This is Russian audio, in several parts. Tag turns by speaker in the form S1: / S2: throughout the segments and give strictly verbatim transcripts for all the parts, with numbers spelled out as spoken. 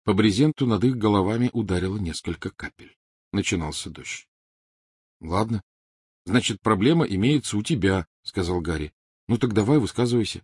S1: По брезенту над их головами ударило несколько капель. Начинался дождь. — Ладно. Значит, проблема имеется у тебя, — сказал Гарри. — Ну так давай, высказывайся.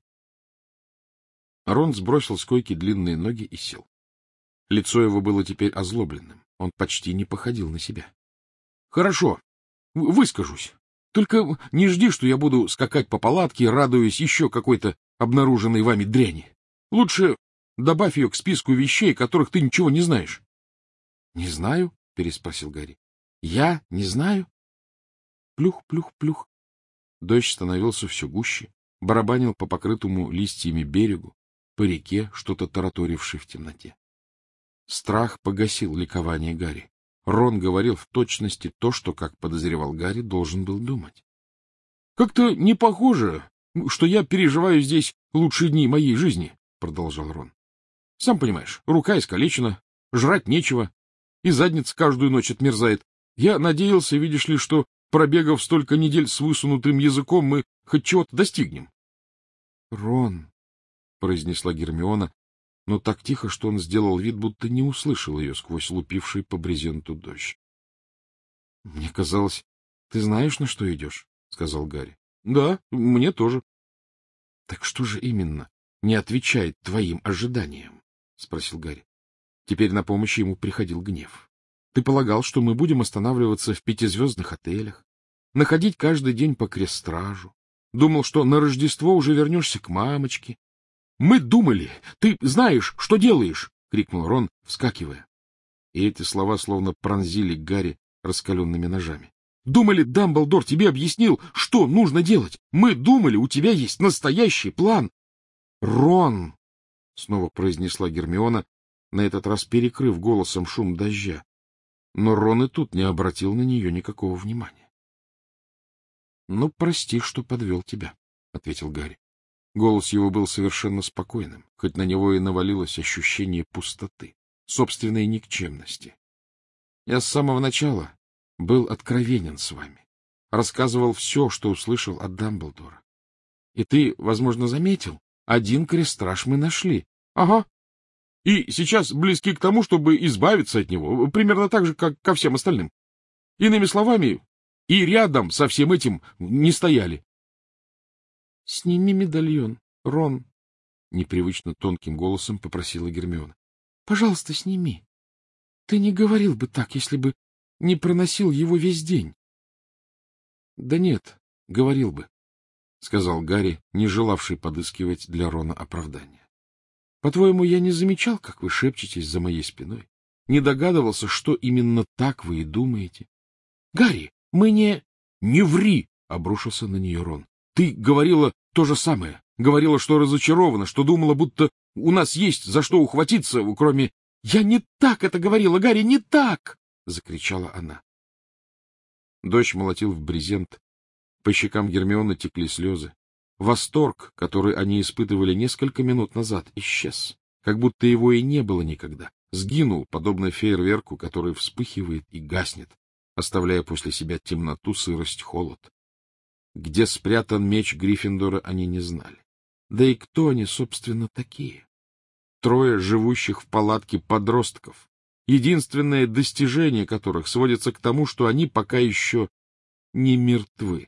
S1: Рон сбросил с койки длинные ноги и сел. Лицо его было теперь озлобленным. Он почти не походил на себя. — Хорошо, выскажусь. Только не жди, что я буду скакать по палатке, радуясь еще какой-то обнаруженной вами дряни. Лучше добавь ее к списку вещей, которых ты ничего не знаешь. — Не знаю? — переспросил Гарри. — Я не знаю? Плюх, плюх, плюх. Дождь становился все гуще, барабанил по покрытому листьями берегу, по реке, что-то тараторившей в темноте. Страх погасил ликование Гарри. Рон говорил в точности то, что, как подозревал Гарри, должен был думать. — Как-то не похоже, что я переживаю здесь лучшие дни моей жизни, — продолжал Рон. — Сам понимаешь, рука искалечена, жрать нечего, и задница каждую ночь отмерзает. Я надеялся, видишь ли, что, пробегав столько недель с высунутым языком, мы хоть чего-то достигнем. — Рон, — произнесла Гермиона, но так тихо, что он сделал вид, будто не услышал ее сквозь лупивший по брезенту дождь. — Мне казалось, ты знаешь, на что идешь, — сказал Гарри. — Да, мне тоже. — Так что же именно не отвечает твоим ожиданиям? — спросил Гарри. Теперь на помощь ему приходил гнев. — Ты полагал, что мы будем останавливаться в пятизвездных отелях, находить каждый день по крестстражу. Думал, что на Рождество уже вернешься к мамочке. — Мы думали, ты знаешь, что делаешь! — крикнул Рон, вскакивая. И эти слова словно пронзили Гарри раскаленными ножами. — Думали, Дамблдор тебе объяснил, что нужно делать. Мы думали, у тебя есть настоящий план. — Рон! — снова произнесла Гермиона, на этот раз перекрыв голосом шум дождя. Но Рон и тут не обратил на нее никакого внимания. — Ну, прости, что подвел тебя, — ответил Гарри. Голос его был совершенно спокойным, хоть на него и навалилось ощущение пустоты, собственной никчемности. Я с самого начала был откровенен с вами, рассказывал все, что услышал от Дамблдора. И ты, возможно, заметил, один крестраж мы нашли. — Ага. И сейчас близки к тому, чтобы избавиться от него, примерно так же, как ко всем остальным. Иными словами, и рядом со всем этим не стояли. — Сними медальон, Рон, — непривычно тонким голосом попросила Гермиона. — Пожалуйста, сними. Ты не говорил бы так, если бы не проносил его весь день. — Да нет, говорил бы, — сказал Гарри, не желавший подыскивать для Рона оправдания. — По-твоему, я не замечал, как вы шепчетесь за моей спиной? Не догадывался, что именно так вы и думаете? — Гарри, мы не... — Не ври! — обрушился на нее Рон. — Ты говорила то же самое. Говорила, что разочарована, что думала, будто у нас есть за что ухватиться, кроме... — Я не так это говорила, Гарри, не так! — закричала она. Дождь молотил в брезент. По щекам Гермионы текли слезы. Восторг, который они испытывали несколько минут назад, исчез, как будто его и не было никогда. Сгинул, подобно фейерверку, который вспыхивает и гаснет, оставляя после себя темноту, сырость, холод. Где спрятан меч Гриффиндора, они не знали. Да и кто они, собственно, такие? Трое живущих в палатке подростков, единственное достижение которых сводится к тому, что они пока еще не мертвы.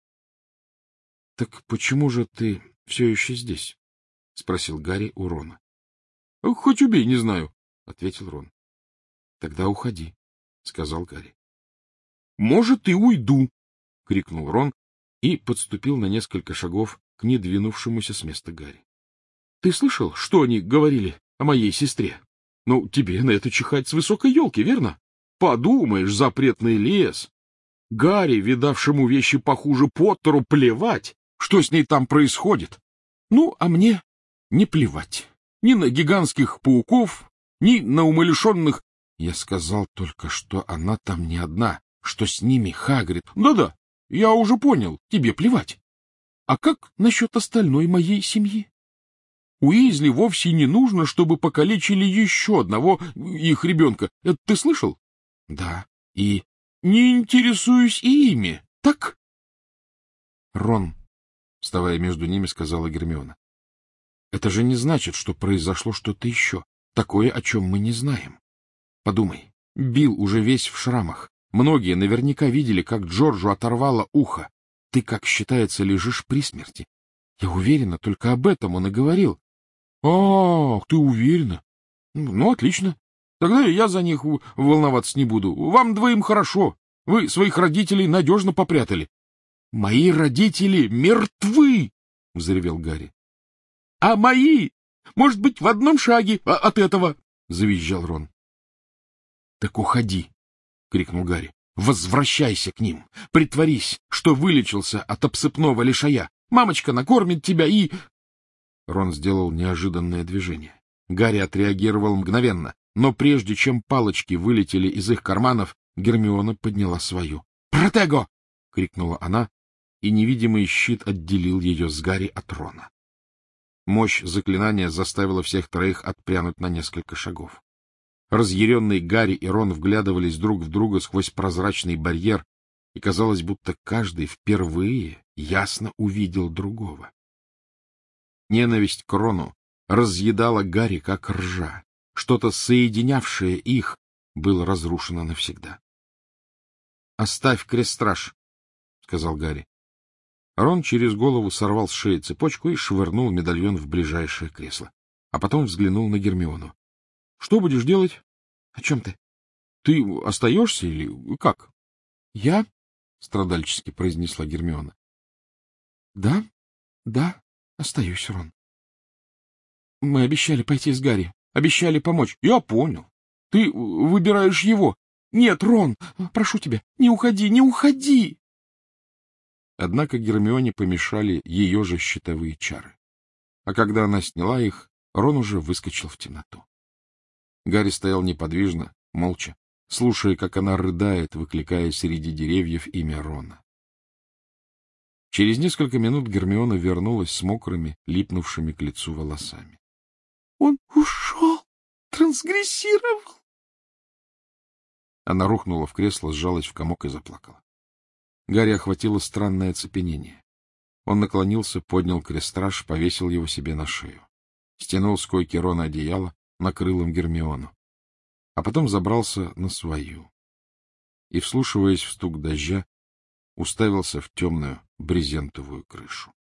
S1: — Так почему же ты все еще здесь? — спросил Гарри у Рона. — Хоть убей, не знаю, — ответил Рон. — Тогда уходи, — сказал Гарри. — Может, и уйду, — крикнул Рон и подступил на несколько шагов к недвинувшемуся с места Гарри. — Ты слышал, что они говорили о моей сестре? Ну, тебе на это чихать с высокой елки, верно? Подумаешь, запретный лес. Гарри, видавшему вещи похуже Поттеру, плевать, что с ней там происходит. Ну, а мне не плевать. Ни на гигантских пауков, ни на умалишенных... Я сказал только, что она там не одна, что с ними Хагрид. Да-да, я уже понял, тебе плевать. А как насчет остальной моей семьи? Уизли вовсе не нужно, чтобы покалечили еще одного их ребенка. Это ты слышал? Да, и... Не интересуюсь ими, так? Рон, вставая между ними, сказала Гермиона. Это же не значит, что произошло что-то еще. такое, о чем мы не знаем. Подумай, Билл уже весь в шрамах. Многие наверняка видели, как Джорджу оторвало ухо. Ты, как считается, лежишь при смерти. Я уверена, только об этом он и говорил. — Ах, ты уверена? Ну, отлично. Тогда я за них волноваться не буду. Вам двоим хорошо. Вы своих родителей надежно попрятали. — Мои родители мертвы! — взревел Гарри. — А мои, может быть, в одном шаге от этого! — завизжал Рон. — Так уходи! — крикнул Гарри. — Возвращайся к ним! Притворись, что вылечился от обсыпного лишая! Мамочка накормит тебя и... Рон сделал неожиданное движение. Гарри отреагировал мгновенно, но прежде чем палочки вылетели из их карманов, Гермиона подняла свою. «Протего!» — крикнула она, и невидимый щит отделил ее с Гарри от Рона. Мощь заклинания заставила всех троих отпрянуть на несколько шагов. Разъяренные Гарри и Рон вглядывались друг в друга сквозь прозрачный барьер, и казалось, будто каждый впервые ясно увидел другого. Ненависть к Рону разъедала Гарри, как ржа. Что-то, соединявшее их, было разрушено навсегда. — Оставь крестраж, — сказал Гарри. Рон через голову сорвал с шеи цепочку и швырнул медальон в ближайшее кресло, а потом взглянул на Гермиону. — Что будешь делать? — О чем ты? — Ты остаешься или как? — Я? — страдальчески произнесла Гермиона. — Да, да, остаюсь, Рон. — Мы обещали пойти с Гарри, обещали помочь. — Я понял. Ты выбираешь его. — Нет, Рон, прошу тебя, не уходи, не уходи! Однако Гермионе помешали ее же щитовые чары. А когда она сняла их, Рон уже выскочил в темноту. Гарри стоял неподвижно, молча, слушая, как она рыдает, выкликая среди деревьев имя Рона. Через несколько минут Гермиона вернулась с мокрыми, липнувшими к лицу волосами. — Он ушел, трансгрессировал. Она рухнула в кресло, сжалась в комок и заплакала. Гарри охватило странное оцепенение. Он наклонился, поднял крестраж, повесил его себе на шею. Стянул с койки Рона одеяло, накрыл им Гермиону. А потом забрался на свою. И, вслушиваясь в стук дождя, уставился в темную брезентовую крышу.